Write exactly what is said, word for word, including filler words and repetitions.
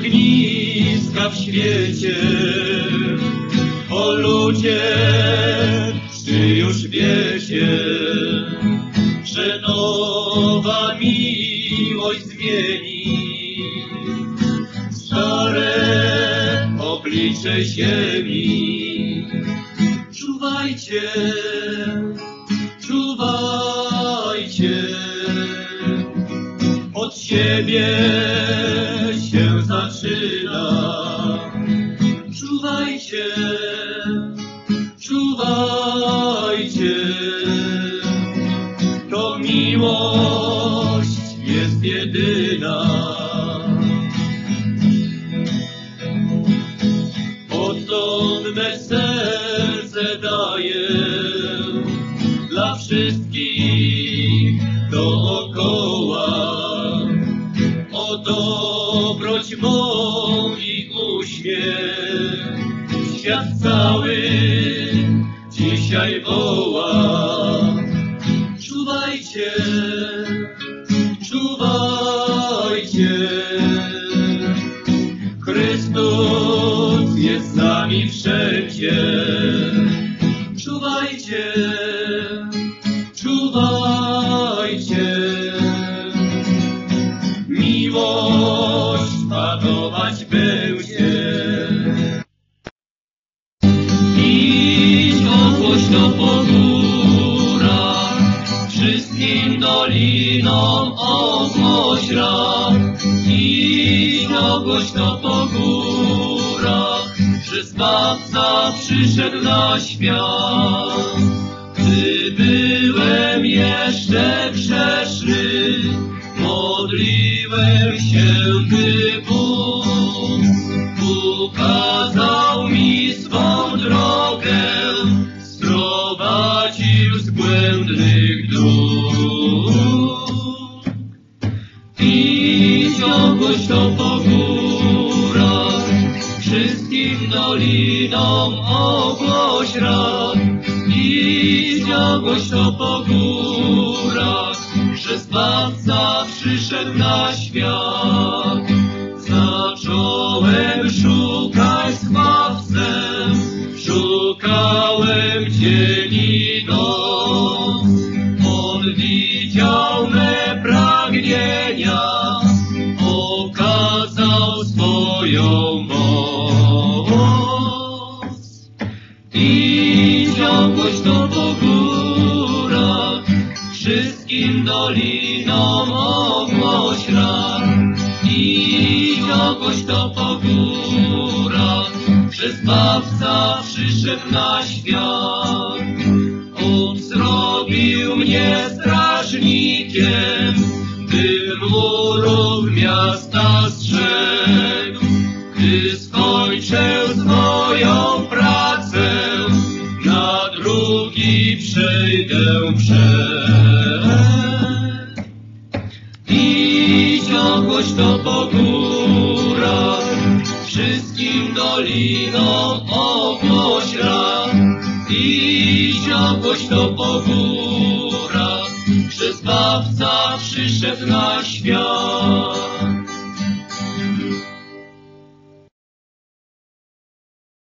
ogniska w świecie. O ludzie, czy już wiecie, że nowa miłość zmieni stare oblicze ziemi. Czuwajcie, czuwajcie, od siebie się zaczyna. Czuwajcie, czuwajcie, to miłość jest jedyna. Odtąd me serce daję dla wszystkich dookoła. O dobroć mą i uśmiech świat cały dzisiaj woła. Czuwajcie, czuwajcie, Chrystus jest z nami wszędzie. Czuwajcie, czuwajcie, miłość panować będzie. Idź głośno po górach, wszystkim dolinom ogłoś rad. Idź głośno po górach, że Zbawca przyszedł na świat. Gdy byłem jeszcze grzeszny, modliłem się, by Bóg ukazał mi swą drogę, sprowadził z błędnych dróg. Idź głośno po górach, wszystkim dolinom ogłoś rad. Idź głośno po górach, że Zbawca przyszedł na świat. Zacząłem szukać Zbawcę, szukałem dzień i noc. On widział me pragnienia, okazał swoją moc. Idź głośno po górach, wszystkim dolinom ogłoś rad. Idź głośno po górach, że Zbawca przyszedł na świat. On zrobił mnie strażnikiem, by murów miasta strzegł. Gdy skończę swoją pracę, na drugi przejdę brzeg. Idź głośno po górach, wszystkim dolinom ogłoś rad. Idź głośno po górach, że Zbawca przyszedł na